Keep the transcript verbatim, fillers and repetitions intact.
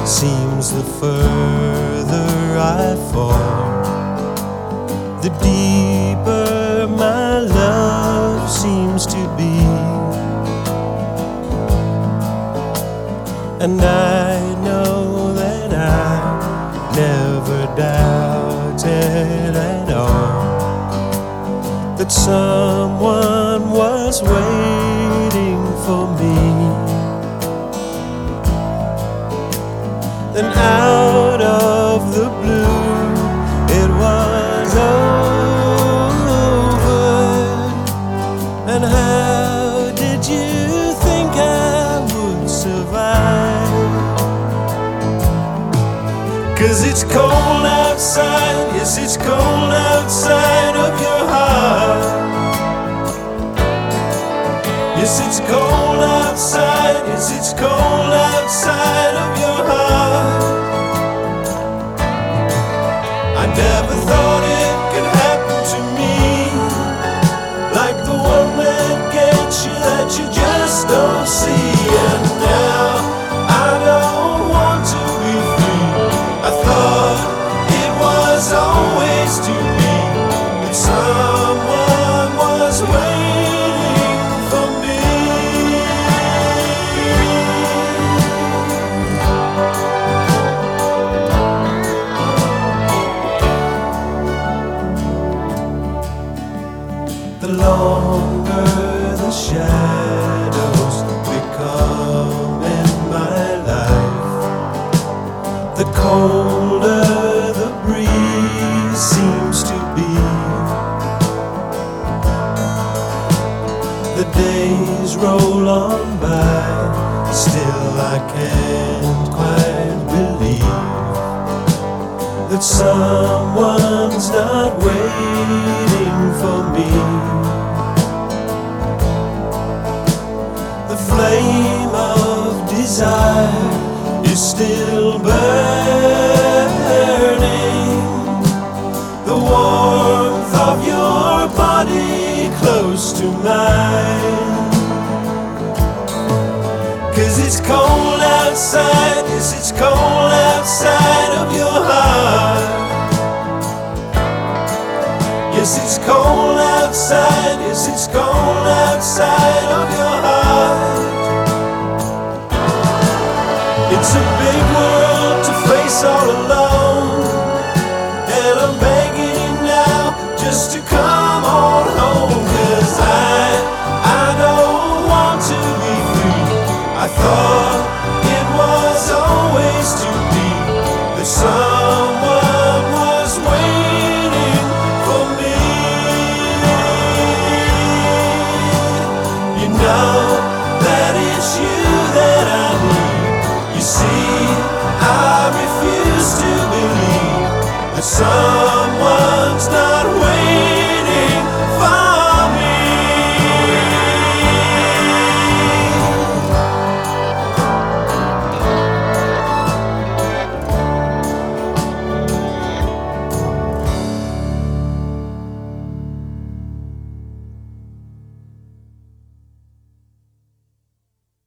Seems the further I fall, the deeper my love seems to be. And I know that I never doubted at all that someone was waiting for me. Then out of the blue it was over. And how did you think I would survive? 'Cause it's cold outside, yes, it's cold outside of your heart. Yes, it's cold outside, yes, it's cold outside of your heart. I never thought it could happen to me, like the one that gets you that you just don't see. And now I don't want to be free. I thought it was always to be, that someone was waiting for me. The longer the shadows become in my life, the colder the breeze seems to be. The days roll on by, still I can't quite believe that someone's not waiting for me. The flame of desire is still burning, the warmth of your body close to mine. 'Cause it's cold outside, yes, it's cold outside of your heart. Yes, it's cold outside, yes, it's cold outside of your heart. It's a big world to face all alone, and I'm begging you now just to come on home. 'Cause I, I don't want to be free. I thought it was always to be, that someone was waiting for me. You know that it's you that I need. You see, I refuse to believe that someone's not